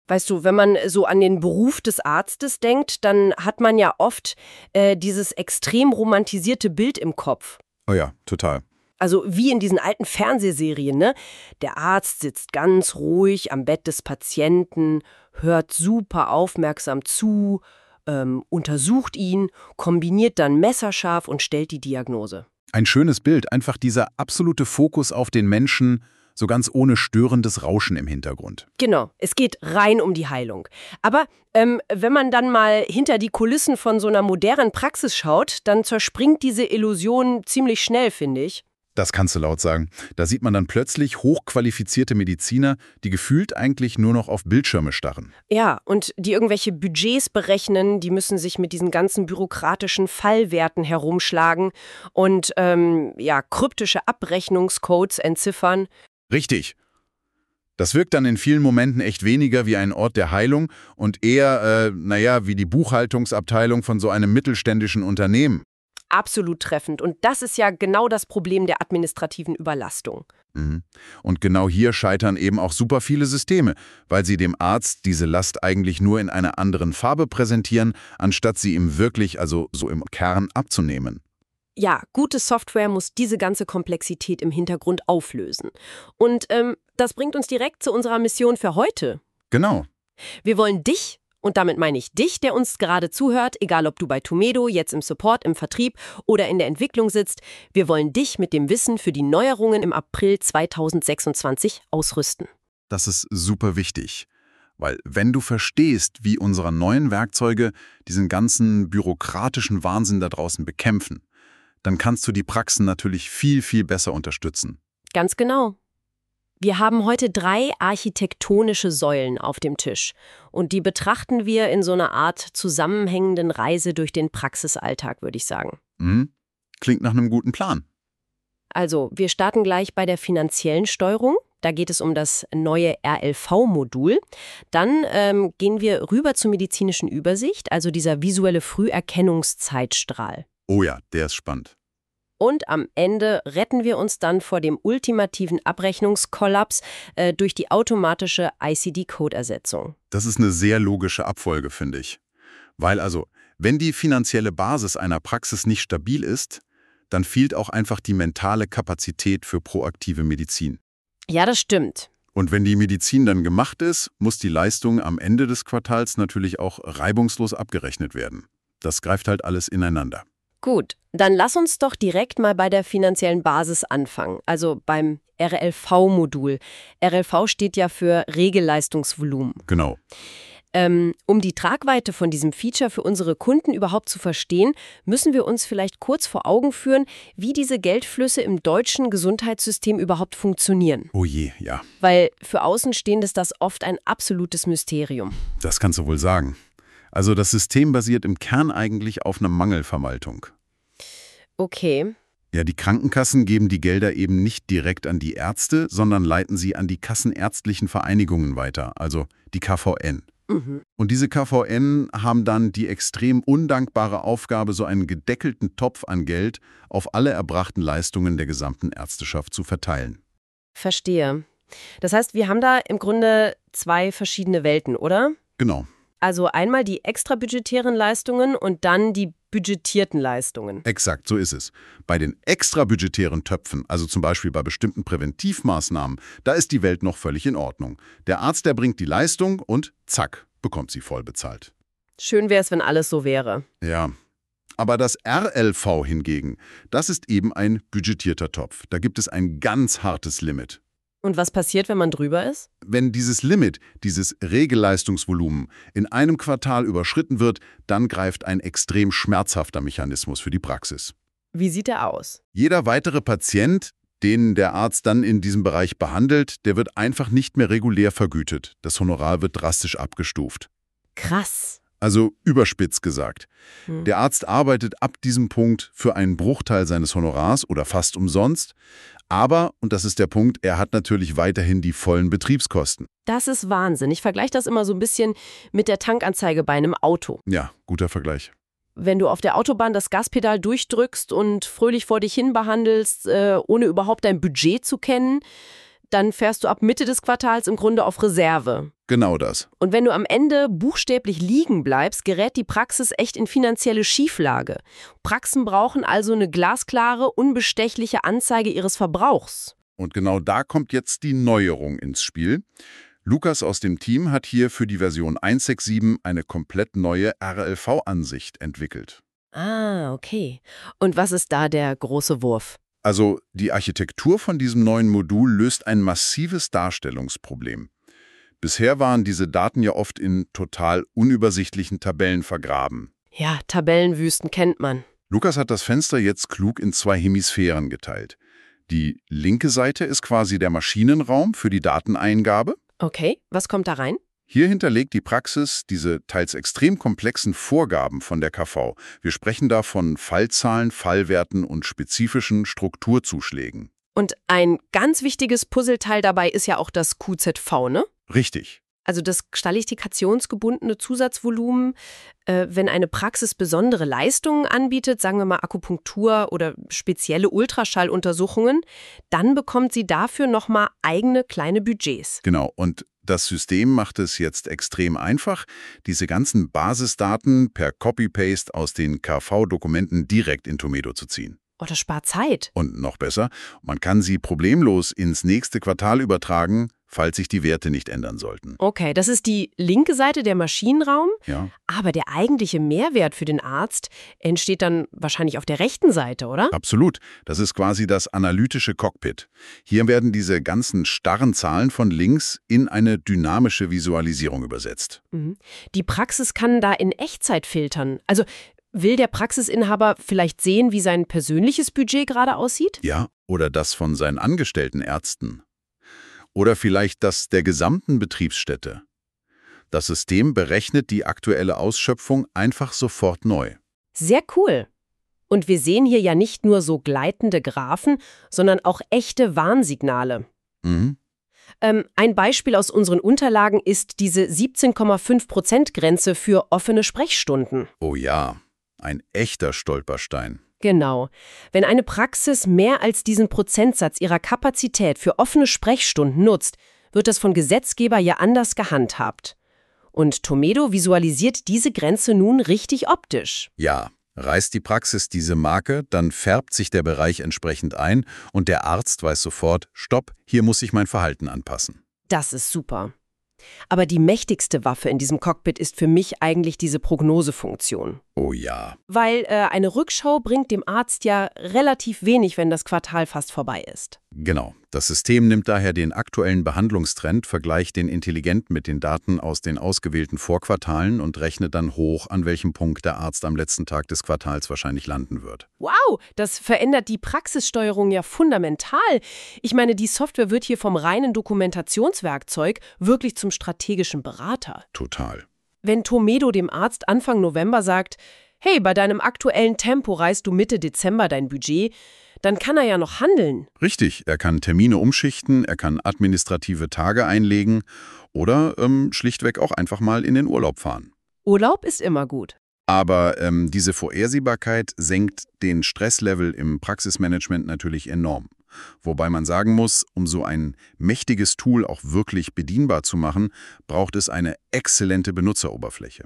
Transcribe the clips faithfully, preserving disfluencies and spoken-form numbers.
Weißt du, wenn man so an den Beruf des Arztes denkt, dann hat man ja oft äh, dieses extrem romantisierte Bild im Kopf. Oh ja, total. Also wie in diesen alten Fernsehserien, ne? Der Arzt sitzt ganz ruhig am Bett des Patienten, hört super aufmerksam zu, ähm, untersucht ihn, kombiniert dann messerscharf und stellt die Diagnose. Ein schönes Bild, einfach dieser absolute Fokus auf den Menschen, so ganz ohne störendes Rauschen im Hintergrund. Genau, es geht rein um die Heilung. Aber ähm, wenn man dann mal hinter die Kulissen von so einer modernen Praxis schaut, dann zerspringt diese Illusion ziemlich schnell, finde ich. Das kannst du laut sagen. Da sieht man dann plötzlich hochqualifizierte Mediziner, die gefühlt eigentlich nur noch auf Bildschirme starren. Ja, und die irgendwelche Budgets berechnen, die müssen sich mit diesen ganzen bürokratischen Fallwerten herumschlagen und ähm, ja, kryptische Abrechnungscodes entziffern. Richtig. Das wirkt dann in vielen Momenten echt weniger wie ein Ort der Heilung und eher, äh, naja, wie die Buchhaltungsabteilung von so einem mittelständischen Unternehmen. Absolut treffend. Und das ist ja genau das Problem der administrativen Überlastung. Mhm. Und genau hier scheitern eben auch super viele Systeme, weil sie dem Arzt diese Last eigentlich nur in einer anderen Farbe präsentieren, anstatt sie ihm wirklich, also so im Kern, abzunehmen. Ja, gute Software muss diese ganze Komplexität im Hintergrund auflösen. Und ähm, das bringt uns direkt zu unserer Mission für heute. Genau. Wir wollen dich, und damit meine ich dich, der uns gerade zuhört, egal ob du bei Tumedo, jetzt im Support, im Vertrieb oder in der Entwicklung sitzt, wir wollen dich mit dem Wissen für die Neuerungen im April zweitausendsechsundzwanzig ausrüsten. Das ist super wichtig. Weil wenn du verstehst, wie unsere neuen Werkzeuge diesen ganzen bürokratischen Wahnsinn da draußen bekämpfen, dann kannst du die Praxen natürlich viel, viel besser unterstützen. Ganz genau. Wir haben heute drei architektonische Säulen auf dem Tisch und die betrachten wir in so einer Art zusammenhängenden Reise durch den Praxisalltag, würde ich sagen. Mhm. Klingt nach einem guten Plan. Also, wir starten gleich bei der finanziellen Steuerung. Da geht es um das neue R L V-Modul. Dann ähm, gehen wir rüber zur medizinischen Übersicht, also dieser visuelle Früherkennungszeitstrahl. Oh ja, der ist spannend. Und am Ende retten wir uns dann vor dem ultimativen Abrechnungskollaps äh, durch die automatische I C D-Codersetzung. Das ist eine sehr logische Abfolge, finde ich. Weil also, wenn die finanzielle Basis einer Praxis nicht stabil ist, dann fehlt auch einfach die mentale Kapazität für proaktive Medizin. Ja, das stimmt. Und wenn die Medizin dann gemacht ist, muss die Leistung am Ende des Quartals natürlich auch reibungslos abgerechnet werden. Das greift halt alles ineinander. Gut, dann lass uns doch direkt mal bei der finanziellen Basis anfangen, also beim R L V-Modul. R L V steht ja für Regelleistungsvolumen. Genau. Ähm, um die Tragweite von diesem Feature für unsere Kunden überhaupt zu verstehen, müssen wir uns vielleicht kurz vor Augen führen, wie diese Geldflüsse im deutschen Gesundheitssystem überhaupt funktionieren. Oh je, ja. Weil für Außenstehende ist das oft ein absolutes Mysterium. Das kannst du wohl sagen. Also das System basiert im Kern eigentlich auf einer Mangelverwaltung. Okay. Ja, die Krankenkassen geben die Gelder eben nicht direkt an die Ärzte, sondern leiten sie an die kassenärztlichen Vereinigungen weiter, also die K V N. Mhm. Und diese K V N haben dann die extrem undankbare Aufgabe, so einen gedeckelten Topf an Geld auf alle erbrachten Leistungen der gesamten Ärzteschaft zu verteilen. Verstehe. Das heißt, wir haben da im Grunde zwei verschiedene Welten, oder? Genau. Also einmal die extrabudgetären Leistungen und dann die budgetierten Leistungen. Exakt, so ist es. Bei den extrabudgetären Töpfen, also zum Beispiel bei bestimmten Präventivmaßnahmen, da ist die Welt noch völlig in Ordnung. Der Arzt, der bringt die Leistung und zack, bekommt sie voll bezahlt. Schön wäre es, wenn alles so wäre. Ja, aber das R L V hingegen, das ist eben ein budgetierter Topf. Da gibt es ein ganz hartes Limit. Und was passiert, wenn man drüber ist? Wenn dieses Limit, dieses Regelleistungsvolumen, in einem Quartal überschritten wird, dann greift ein extrem schmerzhafter Mechanismus für die Praxis. Wie sieht er aus? Jeder weitere Patient, den der Arzt dann in diesem Bereich behandelt, der wird einfach nicht mehr regulär vergütet. Das Honorar wird drastisch abgestuft. Krass. Also überspitzt gesagt. Hm. Der Arzt arbeitet ab diesem Punkt für einen Bruchteil seines Honorars oder fast umsonst. Aber, und das ist der Punkt, er hat natürlich weiterhin die vollen Betriebskosten. Das ist Wahnsinn. Ich vergleiche das immer so ein bisschen mit der Tankanzeige bei einem Auto. Ja, guter Vergleich. Wenn du auf der Autobahn das Gaspedal durchdrückst und fröhlich vor dich hin behandelst, äh, ohne überhaupt dein Budget zu kennen, dann fährst du ab Mitte des Quartals im Grunde auf Reserve. Genau das. Und wenn du am Ende buchstäblich liegen bleibst, gerät die Praxis echt in finanzielle Schieflage. Praxen brauchen also eine glasklare, unbestechliche Anzeige ihres Verbrauchs. Und genau da kommt jetzt die Neuerung ins Spiel. Lukas aus dem Team hat hier für die Version eins Punkt sechs Punkt sieben eine komplett neue R L V-Ansicht entwickelt. Ah, okay. Und was ist da der große Wurf? Also die Architektur von diesem neuen Modul löst ein massives Darstellungsproblem. Bisher waren diese Daten ja oft in total unübersichtlichen Tabellen vergraben. Ja, Tabellenwüsten kennt man. Lukas hat das Fenster jetzt klug in zwei Hemisphären geteilt. Die linke Seite ist quasi der Maschinenraum für die Dateneingabe. Okay, was kommt da rein? Hier hinterlegt die Praxis diese teils extrem komplexen Vorgaben von der K V. Wir sprechen da von Fallzahlen, Fallwerten und spezifischen Strukturzuschlägen. Und ein ganz wichtiges Puzzleteil dabei ist ja auch das Q Z V, ne? Richtig. Also das qualifikationsgebundene Zusatzvolumen, äh, wenn eine Praxis besondere Leistungen anbietet, sagen wir mal Akupunktur oder spezielle Ultraschalluntersuchungen, dann bekommt sie dafür nochmal eigene kleine Budgets. Genau, und das System macht es jetzt extrem einfach, diese ganzen Basisdaten per Copy-Paste aus den K V-Dokumenten direkt in Tomedo zu ziehen. Oh, das spart Zeit. Und noch besser, man kann sie problemlos ins nächste Quartal übertragen, falls sich die Werte nicht ändern sollten. Okay, das ist die linke Seite, der Maschinenraum. Ja. Aber der eigentliche Mehrwert für den Arzt entsteht dann wahrscheinlich auf der rechten Seite, oder? Absolut. Das ist quasi das analytische Cockpit. Hier werden diese ganzen starren Zahlen von links in eine dynamische Visualisierung übersetzt. Mhm. Die Praxis kann da in Echtzeit filtern. Also will der Praxisinhaber vielleicht sehen, wie sein persönliches Budget gerade aussieht? Ja, oder das von seinen angestellten Ärzten. Oder vielleicht das der gesamten Betriebsstätte. Das System berechnet die aktuelle Ausschöpfung einfach sofort neu. Sehr cool. Und wir sehen hier ja nicht nur so gleitende Graphen, sondern auch echte Warnsignale. Mhm. Ähm, ein Beispiel aus unseren Unterlagen ist diese siebzehn Komma fünf Prozent Grenze für offene Sprechstunden. Oh ja, ein echter Stolperstein. Genau. Wenn eine Praxis mehr als diesen Prozentsatz ihrer Kapazität für offene Sprechstunden nutzt, wird das von Gesetzgeber ja anders gehandhabt. Und Tomedo visualisiert diese Grenze nun richtig optisch. Ja, reißt die Praxis diese Marke, dann färbt sich der Bereich entsprechend ein und der Arzt weiß sofort, stopp, hier muss ich mein Verhalten anpassen. Das ist super. Aber die mächtigste Waffe in diesem Cockpit ist für mich eigentlich diese Prognosefunktion. Oh ja. Weil äh, eine Rückschau bringt dem Arzt ja relativ wenig, wenn das Quartal fast vorbei ist. Genau. Das System nimmt daher den aktuellen Behandlungstrend, vergleicht den intelligent mit den Daten aus den ausgewählten Vorquartalen und rechnet dann hoch, an welchem Punkt der Arzt am letzten Tag des Quartals wahrscheinlich landen wird. Wow, das verändert die Praxissteuerung ja fundamental. Ich meine, die Software wird hier vom reinen Dokumentationswerkzeug wirklich zum strategischen Berater. Total. Wenn Tomedo dem Arzt Anfang November sagt, hey, bei deinem aktuellen Tempo reißt du Mitte Dezember dein Budget, dann kann er ja noch handeln. Richtig, er kann Termine umschichten, er kann administrative Tage einlegen oder ähm, schlichtweg auch einfach mal in den Urlaub fahren. Urlaub ist immer gut. Aber ähm, diese Vorhersehbarkeit senkt den Stresslevel im Praxismanagement natürlich enorm. Wobei man sagen muss, um so ein mächtiges Tool auch wirklich bedienbar zu machen, braucht es eine exzellente Benutzeroberfläche.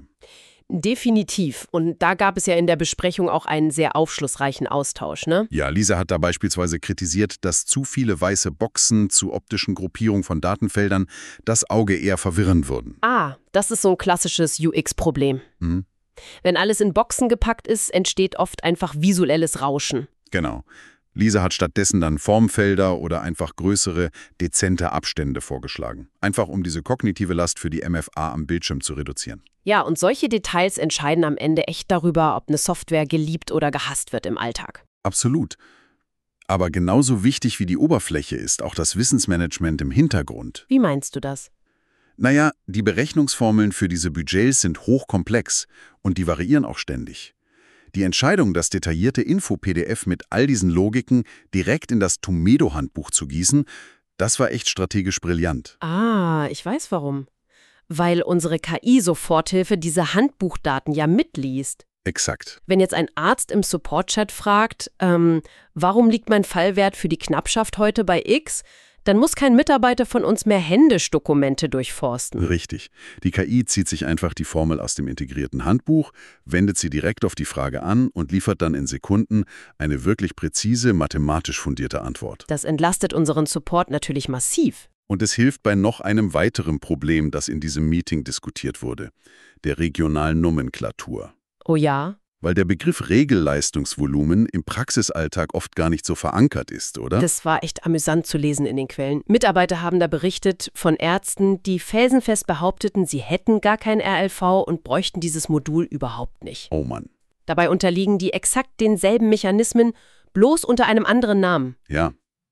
Definitiv. Und da gab es ja in der Besprechung auch einen sehr aufschlussreichen Austausch, ne? Ja, Lisa hat da beispielsweise kritisiert, dass zu viele weiße Boxen zu optischen Gruppierungen von Datenfeldern das Auge eher verwirren würden. Ah, das ist so ein klassisches U X-Problem. Mhm. Wenn alles in Boxen gepackt ist, entsteht oft einfach visuelles Rauschen. Genau. Lisa hat stattdessen dann Formfelder oder einfach größere, dezente Abstände vorgeschlagen. Einfach um diese kognitive Last für die M F A am Bildschirm zu reduzieren. Ja, und solche Details entscheiden am Ende echt darüber, ob eine Software geliebt oder gehasst wird im Alltag. Absolut. Aber genauso wichtig wie die Oberfläche ist auch das Wissensmanagement im Hintergrund. Wie meinst du das? Naja, die Berechnungsformeln für diese Budgets sind hochkomplex und die variieren auch ständig. Die Entscheidung, das detaillierte Info-P D F mit all diesen Logiken direkt in das Tomedo-Handbuch zu gießen, das war echt strategisch brillant. Ah, ich weiß warum. Weil unsere K I-Soforthilfe diese Handbuchdaten ja mitliest. Exakt. Wenn jetzt ein Arzt im Support-Chat fragt, ähm, warum liegt mein Fallwert für die Knappschaft heute bei X, Dann muss kein Mitarbeiter von uns mehr händisch Dokumente durchforsten. Richtig. Die K I zieht sich einfach die Formel aus dem integrierten Handbuch, wendet sie direkt auf die Frage an und liefert dann in Sekunden eine wirklich präzise, mathematisch fundierte Antwort. Das entlastet unseren Support natürlich massiv. Und es hilft bei noch einem weiteren Problem, das in diesem Meeting diskutiert wurde, der regionalen Nomenklatur. Oh ja? Weil der Begriff Regelleistungsvolumen im Praxisalltag oft gar nicht so verankert ist, oder? Das war echt amüsant zu lesen in den Quellen. Mitarbeiter haben da berichtet von Ärzten, die felsenfest behaupteten, sie hätten gar kein R L V und bräuchten dieses Modul überhaupt nicht. Oh Mann. Dabei unterliegen die exakt denselben Mechanismen, bloß unter einem anderen Namen. Ja.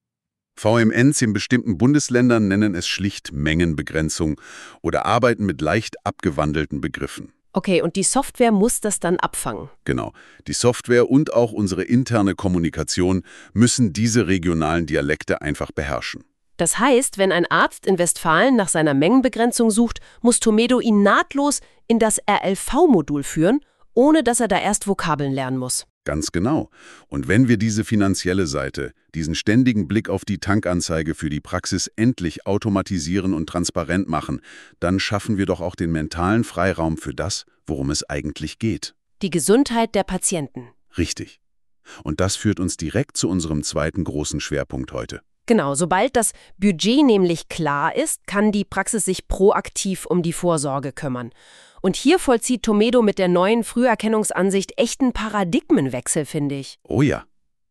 V M Ns in bestimmten Bundesländern nennen es schlicht Mengenbegrenzung oder arbeiten mit leicht abgewandelten Begriffen. Okay, und die Software muss das dann abfangen. Genau. Die Software und auch unsere interne Kommunikation müssen diese regionalen Dialekte einfach beherrschen. Das heißt, wenn ein Arzt in Westfalen nach seiner Mengenbegrenzung sucht, muss Tomedo ihn nahtlos in das R L V-Modul führen, ohne dass er da erst Vokabeln lernen muss. Ganz genau. Und wenn wir diese finanzielle Seite, diesen ständigen Blick auf die Tankanzeige für die Praxis endlich automatisieren und transparent machen, dann schaffen wir doch auch den mentalen Freiraum für das, worum es eigentlich geht. Die Gesundheit der Patienten. Richtig. Und das führt uns direkt zu unserem zweiten großen Schwerpunkt heute. Genau, sobald das Budget nämlich klar ist, kann die Praxis sich proaktiv um die Vorsorge kümmern. Und hier vollzieht Tomedo mit der neuen Früherkennungsansicht echten Paradigmenwechsel, finde ich. Oh ja.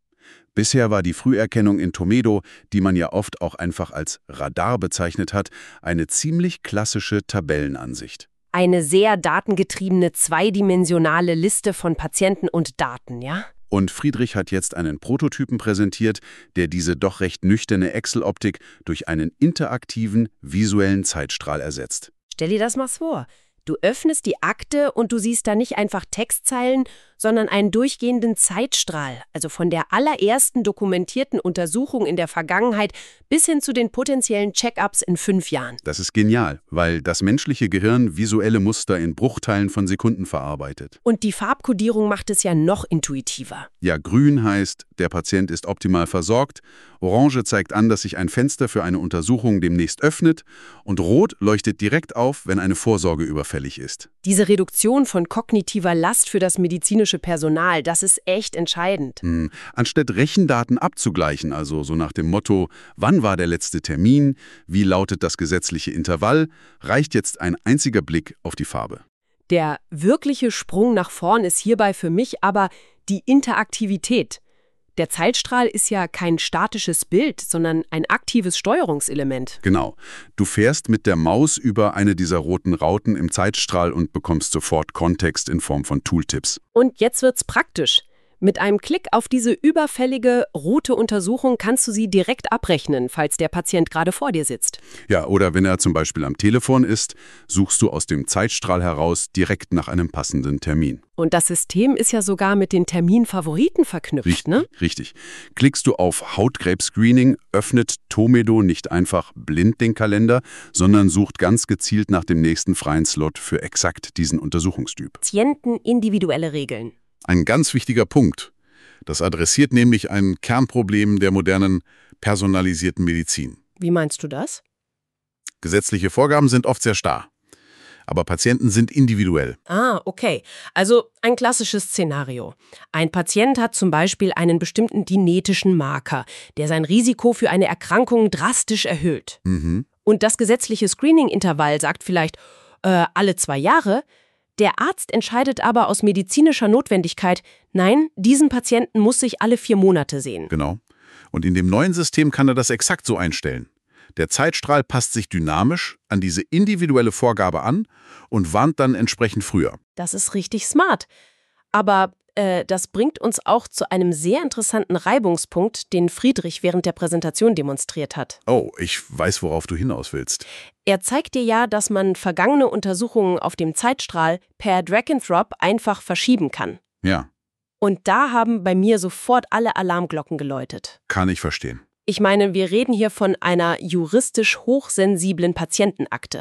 Bisher war die Früherkennung in Tomedo, die man ja oft auch einfach als Radar bezeichnet hat, eine ziemlich klassische Tabellenansicht. Eine sehr datengetriebene, zweidimensionale Liste von Patienten und Daten, ja? Und Friedrich hat jetzt einen Prototypen präsentiert, der diese doch recht nüchterne Excel-Optik durch einen interaktiven, visuellen Zeitstrahl ersetzt. Stell dir das mal vor. Du öffnest die Akte und du siehst da nicht einfach Textzeilen, sondern einen durchgehenden Zeitstrahl, also von der allerersten dokumentierten Untersuchung in der Vergangenheit bis hin zu den potenziellen Check-ups in fünf Jahren. Das ist genial, weil das menschliche Gehirn visuelle Muster in Bruchteilen von Sekunden verarbeitet. Und die Farbkodierung macht es ja noch intuitiver. Ja, grün heißt, der Patient ist optimal versorgt, orange zeigt an, dass sich ein Fenster für eine Untersuchung demnächst öffnet und rot leuchtet direkt auf, wenn eine Vorsorge überfällig ist. Diese Reduktion von kognitiver Last für das medizinische Personal, das ist echt entscheidend. Hm. Anstatt Rechendaten abzugleichen, also so nach dem Motto, wann war der letzte Termin, wie lautet das gesetzliche Intervall, reicht jetzt ein einziger Blick auf die Farbe. Der wirkliche Sprung nach vorn ist hierbei für mich aber die Interaktivität. Der Zeitstrahl ist ja kein statisches Bild, sondern ein aktives Steuerungselement. Genau. Du fährst mit der Maus über eine dieser roten Rauten im Zeitstrahl und bekommst sofort Kontext in Form von Tooltips. Und jetzt wird's praktisch. Mit einem Klick auf diese überfällige rote Untersuchung kannst du sie direkt abrechnen, falls der Patient gerade vor dir sitzt. Ja, oder wenn er zum Beispiel am Telefon ist, suchst du aus dem Zeitstrahl heraus direkt nach einem passenden Termin. Und das System ist ja sogar mit den Terminfavoriten verknüpft, Richtig, ne? Richtig. Klickst du auf Hautkrebs-Screening, öffnet Tomedo nicht einfach blind den Kalender, sondern sucht ganz gezielt nach dem nächsten freien Slot für exakt diesen Untersuchungstyp. Patienten individuelle Regeln. Ein ganz wichtiger Punkt. Das adressiert nämlich ein Kernproblem der modernen personalisierten Medizin. Wie meinst du das? Gesetzliche Vorgaben sind oft sehr starr, aber Patienten sind individuell. Ah, okay. Also ein klassisches Szenario. Ein Patient hat zum Beispiel einen bestimmten genetischen Marker, der sein Risiko für eine Erkrankung drastisch erhöht. Mhm. Und das gesetzliche Screening-Intervall sagt vielleicht äh, alle zwei Jahre. Der Arzt entscheidet aber aus medizinischer Notwendigkeit, nein, diesen Patienten muss ich alle vier Monate sehen. Genau. Und in dem neuen System kann er das exakt so einstellen. Der Zeitstrahl passt sich dynamisch an diese individuelle Vorgabe an und warnt dann entsprechend früher. Das ist richtig smart. Aber äh, das bringt uns auch zu einem sehr interessanten Reibungspunkt, den Friedrich während der Präsentation demonstriert hat. Oh, ich weiß, worauf du hinaus willst. Er zeigt dir ja, dass man vergangene Untersuchungen auf dem Zeitstrahl per Drag and Drop einfach verschieben kann. Ja. Und da haben bei mir sofort alle Alarmglocken geläutet. Kann ich verstehen. Ich meine, wir reden hier von einer juristisch hochsensiblen Patientenakte.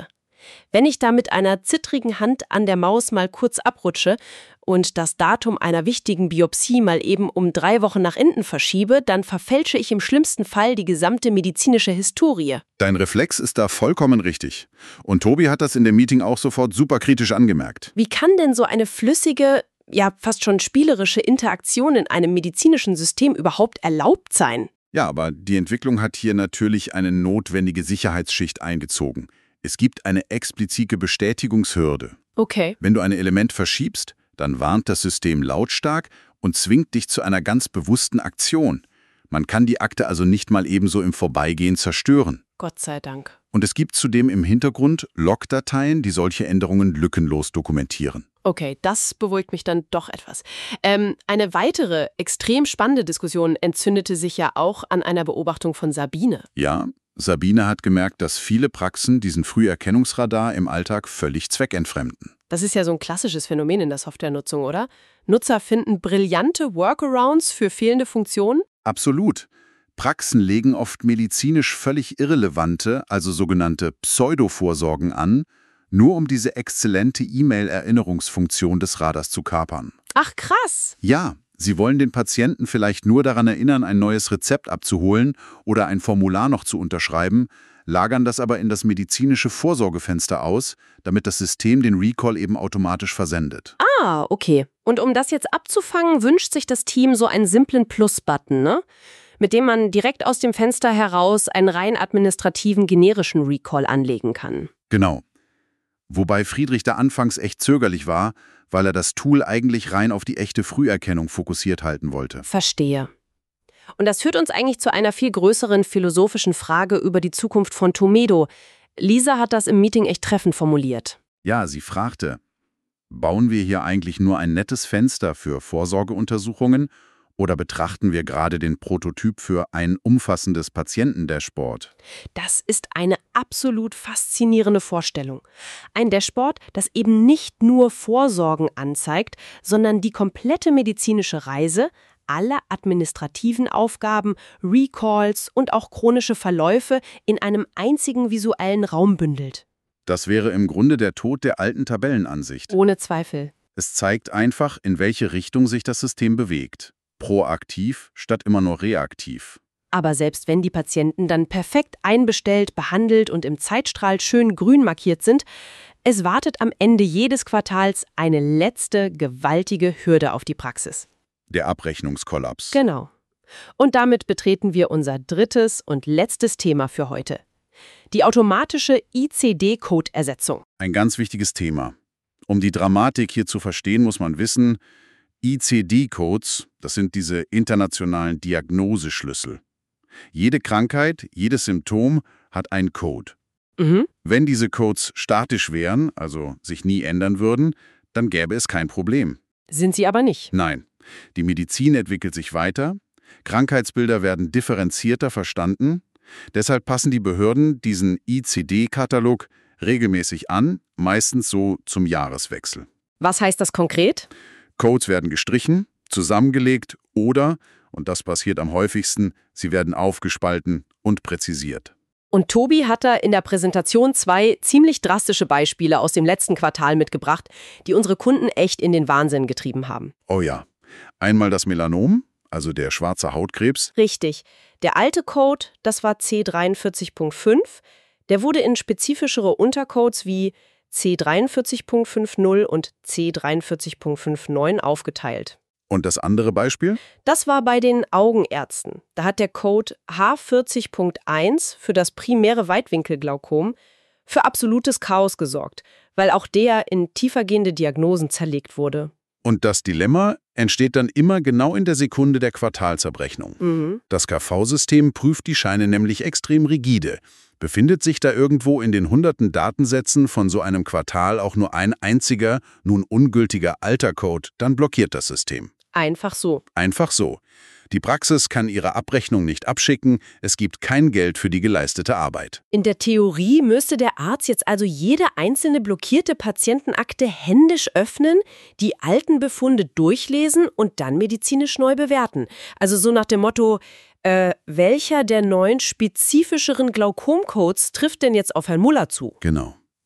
Wenn ich da mit einer zittrigen Hand an der Maus mal kurz abrutsche und das Datum einer wichtigen Biopsie mal eben um drei Wochen nach hinten verschiebe, dann verfälsche ich im schlimmsten Fall die gesamte medizinische Historie. Dein Reflex ist da vollkommen richtig. Und Tobi hat das in dem Meeting auch sofort super kritisch angemerkt. Wie kann denn so eine flüssige, ja fast schon spielerische Interaktion in einem medizinischen System überhaupt erlaubt sein? Ja, aber die Entwicklung hat hier natürlich eine notwendige Sicherheitsschicht eingezogen. Es gibt eine explizite Bestätigungshürde. Okay. Wenn du ein Element verschiebst, dann warnt das System lautstark und zwingt dich zu einer ganz bewussten Aktion. Man kann die Akte also nicht mal ebenso im Vorbeigehen zerstören. Gott sei Dank. Und es gibt zudem im Hintergrund Logdateien, die solche Änderungen lückenlos dokumentieren. Okay, das beruhigt mich dann doch etwas. Ähm, eine weitere, extrem spannende Diskussion entzündete sich ja auch an einer Beobachtung von Sabine. Ja, Sabine hat gemerkt, dass viele Praxen diesen Früherkennungsradar im Alltag völlig zweckentfremden. Das ist ja so ein klassisches Phänomen in der Softwarenutzung, oder? Nutzer finden brillante Workarounds für fehlende Funktionen? Absolut. Praxen legen oft medizinisch völlig irrelevante, also sogenannte Pseudovorsorgen an, nur um diese exzellente E-Mail-Erinnerungsfunktion des Radars zu kapern. Ach krass! Ja, sie wollen den Patienten vielleicht nur daran erinnern, ein neues Rezept abzuholen oder ein Formular noch zu unterschreiben, lagern das aber in das medizinische Vorsorgefenster aus, damit das System den Recall eben automatisch versendet. Ah, okay. Und um das jetzt abzufangen, wünscht sich das Team so einen simplen Plus-Button, ne? Mit dem man direkt aus dem Fenster heraus einen rein administrativen, generischen Recall anlegen kann. Genau. Wobei Friedrich da anfangs echt zögerlich war, weil er das Tool eigentlich rein auf die echte Früherkennung fokussiert halten wollte. Verstehe. Und das führt uns eigentlich zu einer viel größeren philosophischen Frage über die Zukunft von Tomedo. Lisa hat das im Meeting echt treffend formuliert. Ja, sie fragte, bauen wir hier eigentlich nur ein nettes Fenster für Vorsorgeuntersuchungen oder betrachten wir gerade den Prototyp für ein umfassendes Patientendashboard? Das ist eine absolut faszinierende Vorstellung. Ein Dashboard, das eben nicht nur Vorsorgen anzeigt, sondern die komplette medizinische Reise, alle administrativen Aufgaben, Recalls und auch chronische Verläufe in einem einzigen visuellen Raum bündelt. Das wäre im Grunde der Tod der alten Tabellenansicht. Ohne Zweifel. Es zeigt einfach, in welche Richtung sich das System bewegt. Proaktiv statt immer nur reaktiv. Aber selbst wenn die Patienten dann perfekt einbestellt, behandelt und im Zeitstrahl schön grün markiert sind, es wartet am Ende jedes Quartals eine letzte gewaltige Hürde auf die Praxis. Der Abrechnungskollaps. Genau. Und damit betreten wir unser drittes und letztes Thema für heute. Die automatische I C D-Code-Ersetzung. Ein ganz wichtiges Thema. Um die Dramatik hier zu verstehen, muss man wissen, I C D-Codes, das sind diese internationalen Diagnoseschlüssel. Jede Krankheit, jedes Symptom hat einen Code. Mhm. Wenn diese Codes statisch wären, also sich nie ändern würden, dann gäbe es kein Problem. Sind sie aber nicht. Nein, die Medizin entwickelt sich weiter, Krankheitsbilder werden differenzierter verstanden, deshalb passen die Behörden diesen I C D-Katalog regelmäßig an, meistens so zum Jahreswechsel. Was heißt das konkret? Codes werden gestrichen, zusammengelegt oder, und das passiert am häufigsten, sie werden aufgespalten und präzisiert. Und Tobi hat da in der Präsentation zwei ziemlich drastische Beispiele aus dem letzten Quartal mitgebracht, die unsere Kunden echt in den Wahnsinn getrieben haben. Oh ja. Einmal das Melanom, also der schwarze Hautkrebs. Richtig. Der alte Code, das war C dreiundvierzig Punkt fünf, der wurde in spezifischere Untercodes wie C dreiundvierzig Punkt fünfzig und C dreiundvierzig Punkt neunundfünfzig aufgeteilt. Und das andere Beispiel? Das war bei den Augenärzten. Da hat der Code H vierzig Punkt eins für das primäre Weitwinkelglaukom für absolutes Chaos gesorgt, weil auch der in tiefergehende Diagnosen zerlegt wurde. Und das Dilemma entsteht dann immer genau in der Sekunde der Quartalsabrechnung. Mhm. Das K V-System prüft die Scheine nämlich extrem rigide. Befindet sich da irgendwo in den hunderten Datensätzen von so einem Quartal auch nur ein einziger, nun ungültiger alter Code, dann blockiert das System. Einfach so. Einfach so. Die Praxis kann ihre Abrechnung nicht abschicken, es gibt kein Geld für die geleistete Arbeit. In der Theorie müsste der Arzt jetzt also jede einzelne blockierte Patientenakte händisch öffnen, die alten Befunde durchlesen und dann medizinisch neu bewerten. Also so nach dem Motto, äh, welcher der neun spezifischeren Glaukomcodes trifft denn jetzt auf Herrn Muller zu? Genau.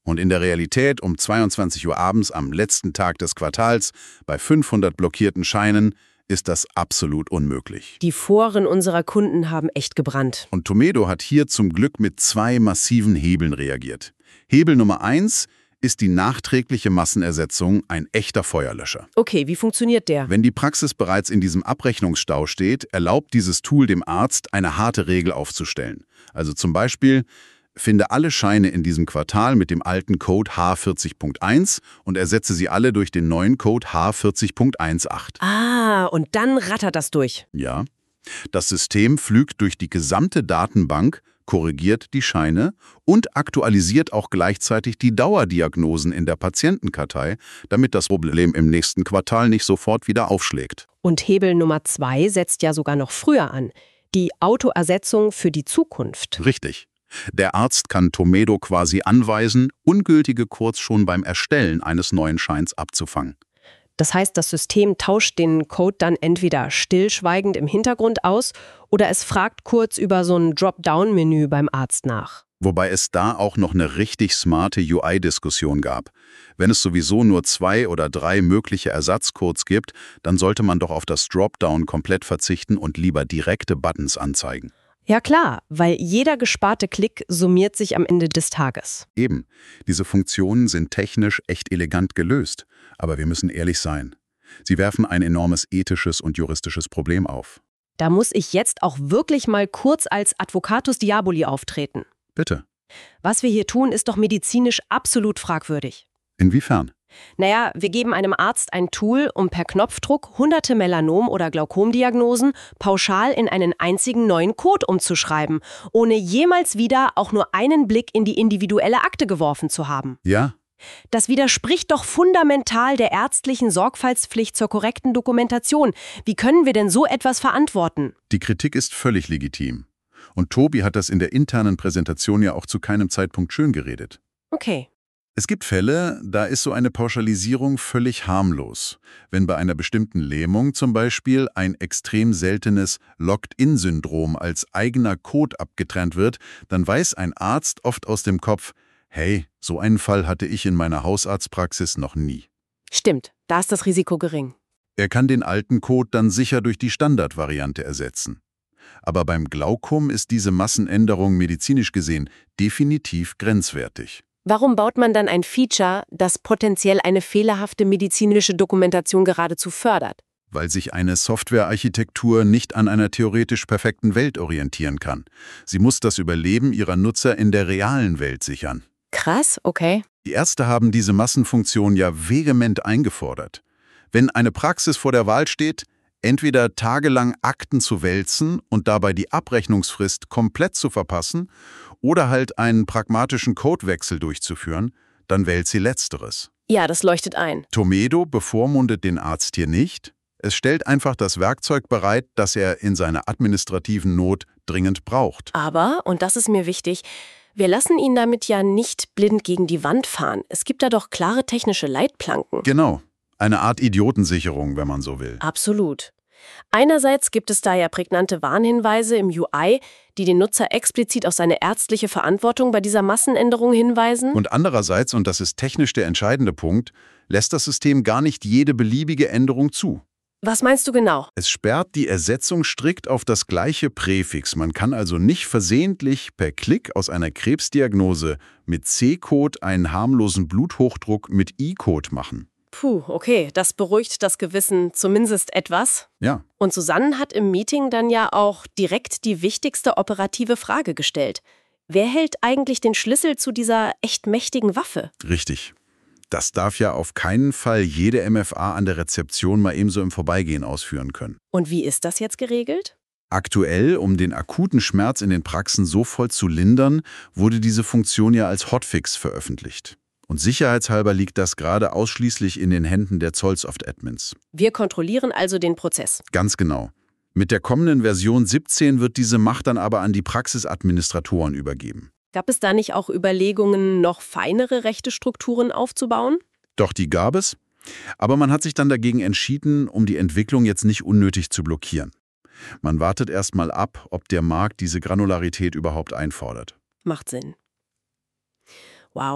Und in der Realität um zweiundzwanzig Uhr abends am letzten Tag des Quartals bei fünfhundert blockierten Scheinen ist das absolut unmöglich. Die Foren unserer Kunden haben echt gebrannt. Und Tomedo hat hier zum Glück mit zwei massiven Hebeln reagiert. Hebel Nummer eins ist die nachträgliche Massenersetzung, ein echter Feuerlöscher. Okay, wie funktioniert der? Wenn die Praxis bereits in diesem Abrechnungsstau steht, erlaubt dieses Tool dem Arzt, eine harte Regel aufzustellen. Also zum Beispiel: Finde alle Scheine in diesem Quartal mit dem alten Code H vierzig Punkt eins und ersetze sie alle durch den neuen Code H vierzig Punkt achtzehn. Ah, und dann rattert das durch. Ja. Das System flügt durch die gesamte Datenbank, korrigiert die Scheine und aktualisiert auch gleichzeitig die Dauerdiagnosen in der Patientenkartei, damit das Problem im nächsten Quartal nicht sofort wieder aufschlägt. Und Hebel Nummer zwei setzt ja sogar noch früher an. Die Autoersetzung für die Zukunft. Richtig. Der Arzt kann Tomedo quasi anweisen, ungültige Codes schon beim Erstellen eines neuen Scheins abzufangen. Das heißt, das System tauscht den Code dann entweder stillschweigend im Hintergrund aus oder es fragt kurz über so ein Dropdown-Menü beim Arzt nach. Wobei es da auch noch eine richtig smarte U I-Diskussion gab. Wenn es sowieso nur zwei oder drei mögliche Ersatzcodes gibt, dann sollte man doch auf das Dropdown komplett verzichten und lieber direkte Buttons anzeigen. Ja klar, weil jeder gesparte Klick summiert sich am Ende des Tages. Eben, diese Funktionen sind technisch echt elegant gelöst, aber wir müssen ehrlich sein. Sie werfen ein enormes ethisches und juristisches Problem auf. Da muss ich jetzt auch wirklich mal kurz als Advocatus Diaboli auftreten. Bitte. Was wir hier tun, ist doch medizinisch absolut fragwürdig. Inwiefern? Naja, wir geben einem Arzt ein Tool, um per Knopfdruck hunderte Melanom- oder Glaukomdiagnosen pauschal in einen einzigen neuen Code umzuschreiben, ohne jemals wieder auch nur einen Blick in die individuelle Akte geworfen zu haben. Ja. Das widerspricht doch fundamental der ärztlichen Sorgfaltspflicht zur korrekten Dokumentation. Wie können wir denn so etwas verantworten? Die Kritik ist völlig legitim. Und Tobi hat das in der internen Präsentation ja auch zu keinem Zeitpunkt schön geredet. Okay. Es gibt Fälle, da ist so eine Pauschalisierung völlig harmlos. Wenn bei einer bestimmten Lähmung zum Beispiel ein extrem seltenes Locked-in-Syndrom als eigener Code abgetrennt wird, dann weiß ein Arzt oft aus dem Kopf: Hey, so einen Fall hatte ich in meiner Hausarztpraxis noch nie. Stimmt, da ist das Risiko gering. Er kann den alten Code dann sicher durch die Standardvariante ersetzen. Aber beim Glaukom ist diese Massenänderung medizinisch gesehen definitiv grenzwertig. Warum baut man dann ein Feature, das potenziell eine fehlerhafte medizinische Dokumentation geradezu fördert? Weil sich eine Softwarearchitektur nicht an einer theoretisch perfekten Welt orientieren kann. Sie muss das Überleben ihrer Nutzer in der realen Welt sichern. Krass, okay. Die Ärzte haben diese Massenfunktion ja vehement eingefordert. Wenn eine Praxis vor der Wahl steht, entweder tagelang Akten zu wälzen und dabei die Abrechnungsfrist komplett zu verpassen oder halt einen pragmatischen Codewechsel durchzuführen, dann wählt sie Letzteres. Ja, das leuchtet ein. Tomedo bevormundet den Arzt hier nicht. Es stellt einfach das Werkzeug bereit, das er in seiner administrativen Not dringend braucht. Aber, und das ist mir wichtig, wir lassen ihn damit ja nicht blind gegen die Wand fahren. Es gibt da doch klare technische Leitplanken. Genau. Eine Art Idiotensicherung, wenn man so will. Absolut. Einerseits gibt es da ja prägnante Warnhinweise im U I, die den Nutzer explizit auf seine ärztliche Verantwortung bei dieser Massenänderung hinweisen. Und andererseits, und das ist technisch der entscheidende Punkt, lässt das System gar nicht jede beliebige Änderung zu. Was meinst du genau? Es sperrt die Ersetzung strikt auf das gleiche Präfix. Man kann also nicht versehentlich per Klick aus einer Krebsdiagnose mit C-Code einen harmlosen Bluthochdruck mit I-Code machen. Puh, okay, das beruhigt das Gewissen zumindest etwas. Ja. Und Susanne hat im Meeting dann ja auch direkt die wichtigste operative Frage gestellt. Wer hält eigentlich den Schlüssel zu dieser echt mächtigen Waffe? Richtig. Das darf ja auf keinen Fall jede M F A an der Rezeption mal ebenso im Vorbeigehen ausführen können. Und wie ist das jetzt geregelt? Aktuell, um den akuten Schmerz in den Praxen so voll zu lindern, wurde diese Funktion ja als Hotfix veröffentlicht. Und sicherheitshalber liegt das gerade ausschließlich in den Händen der Zollsoft-Admins. Wir kontrollieren also den Prozess. Ganz genau. Mit der kommenden Version siebzehn wird diese Macht dann aber an die Praxisadministratoren übergeben. Gab es da nicht auch Überlegungen, noch feinere Rechtestrukturen aufzubauen? Doch, die gab es. Aber man hat sich dann dagegen entschieden, um die Entwicklung jetzt nicht unnötig zu blockieren. Man wartet erst mal ab, ob der Markt diese Granularität überhaupt einfordert. Macht Sinn. Wow.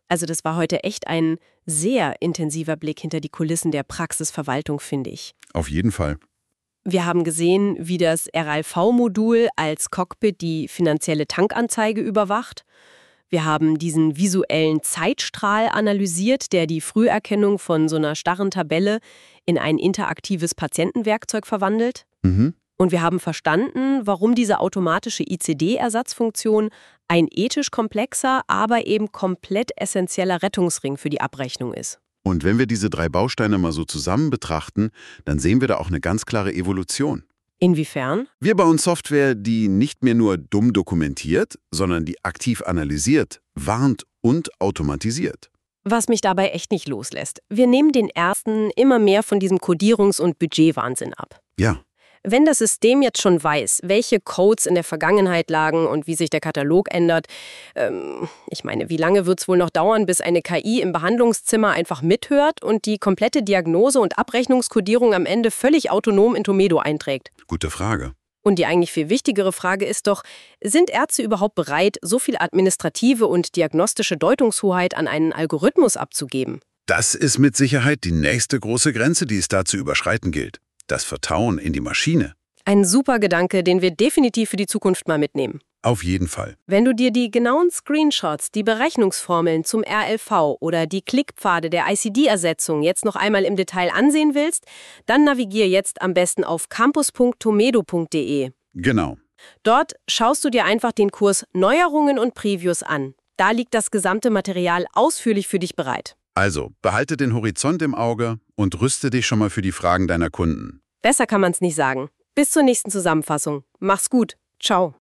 Also das war heute echt ein sehr intensiver Blick hinter die Kulissen der Praxisverwaltung, finde ich. Auf jeden Fall. Wir haben gesehen, wie das R L V-Modul als Cockpit die finanzielle Tankanzeige überwacht. Wir haben diesen visuellen Zeitstrahl analysiert, der die Früherkennung von so einer starren Tabelle in ein interaktives Patientenwerkzeug verwandelt. Mhm. Und wir haben verstanden, warum diese automatische I C D-Ersatzfunktion ein ethisch komplexer, aber eben komplett essentieller Rettungsring für die Abrechnung ist. Und wenn wir diese drei Bausteine mal so zusammen betrachten, dann sehen wir da auch eine ganz klare Evolution. Inwiefern? Wir bauen Software, die nicht mehr nur dumm dokumentiert, sondern die aktiv analysiert, warnt und automatisiert. Was mich dabei echt nicht loslässt. Wir nehmen den ersten immer mehr von diesem Kodierungs- und Budgetwahnsinn ab. Ja. Wenn das System jetzt schon weiß, welche Codes in der Vergangenheit lagen und wie sich der Katalog ändert, ähm, ich meine, wie lange wird es wohl noch dauern, bis eine K I im Behandlungszimmer einfach mithört und die komplette Diagnose und Abrechnungskodierung am Ende völlig autonom in Tomedo einträgt? Gute Frage. Und die eigentlich viel wichtigere Frage ist doch, sind Ärzte überhaupt bereit, so viel administrative und diagnostische Deutungshoheit an einen Algorithmus abzugeben? Das ist mit Sicherheit die nächste große Grenze, die es da zu überschreiten gilt. Das Vertrauen in die Maschine. Ein super Gedanke, den wir definitiv für die Zukunft mal mitnehmen. Auf jeden Fall. Wenn du dir die genauen Screenshots, die Berechnungsformeln zum R L V oder die Klickpfade der I C D-Ersetzung jetzt noch einmal im Detail ansehen willst, dann navigier jetzt am besten auf campus punkt tomedo punkt de. Genau. Dort schaust du dir einfach den Kurs Neuerungen und Previews an. Da liegt das gesamte Material ausführlich für dich bereit. Also, behalte den Horizont im Auge und rüste dich schon mal für die Fragen deiner Kunden. Besser kann man's nicht sagen. Bis zur nächsten Zusammenfassung. Mach's gut. Ciao.